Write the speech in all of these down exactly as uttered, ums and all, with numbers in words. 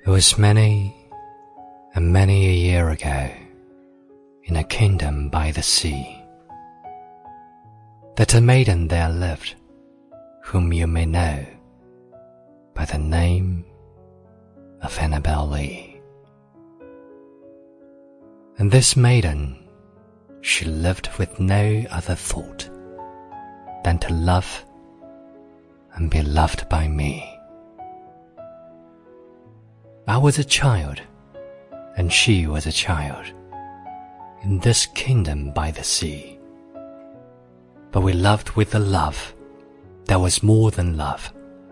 It was many and many a year ago, in a kingdom by the sea, that a maiden there lived, whom you may know by the name of Annabel Lee. And this maiden, she lived with no other thought than to love and be loved by me. I was a child, and she was a child, in this kingdom by the sea. But we loved with a love that was more than love.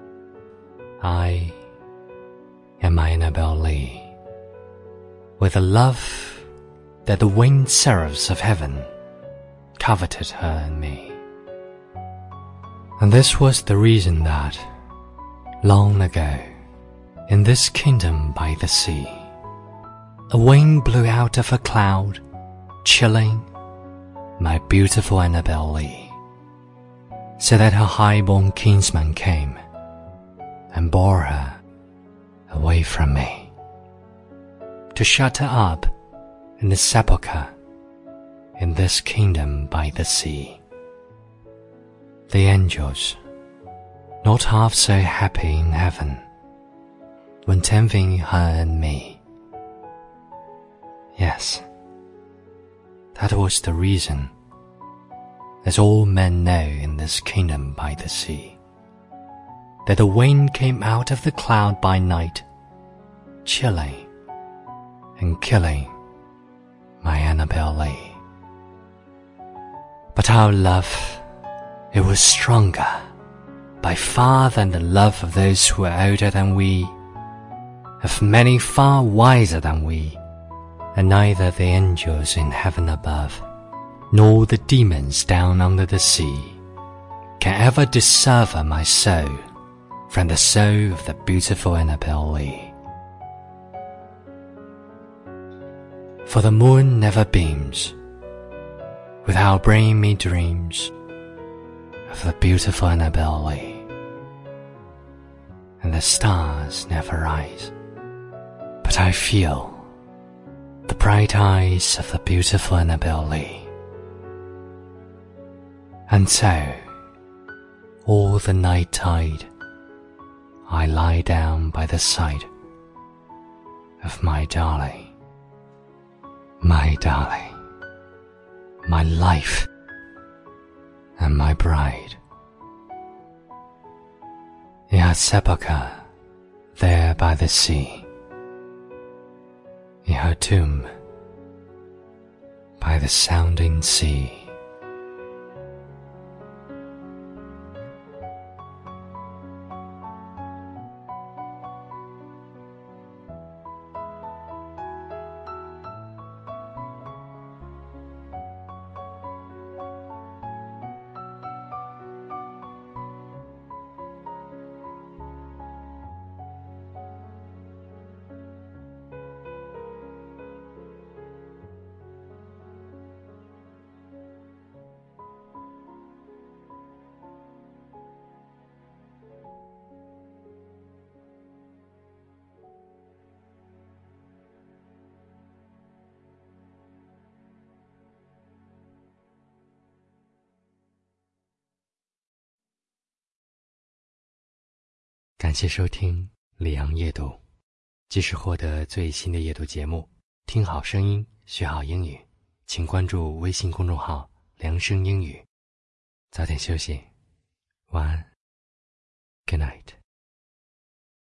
I am Annabel Lee, with a love that the winged seraphs of heaven coveted her and me. And this was the reason that, long ago, in this kingdom by the sea, a wind blew out of a cloud, chilling my beautiful Annabel Lee, so that her high-born kinsman came and bore her away from me, to shut her up in the sepulchre in this kingdom by the sea. The angels, not half so happy in heaven, went envying her and me. Yes, that was the reason, as all men know in this kingdom by the sea, that the wind came out of the cloud by night, chilling and killing my Annabel Lee. But our love, it was stronger by far than the love of those who were older than we, of many far wiser than we, and neither the angels in heaven above, nor the demons down under the sea, can ever dissever my soul from the soul of the beautiful Annabel Lee. For the moon never beams without bringing me dreams of the beautiful Annabel Lee, and the stars never rise, but I feel the bright eyes of the beautiful Annabel Lee. And so, all the night tide, I lie down by the side of my darling, my darling, my life and my bride. In her sepulchre there by the sea, in her tomb by the sounding sea.感谢收听李昂夜读，即时获得最新的夜读节目，听好声音，学好英语，请关注微信公众号良声英语。早点休息，晚安 ，Good night。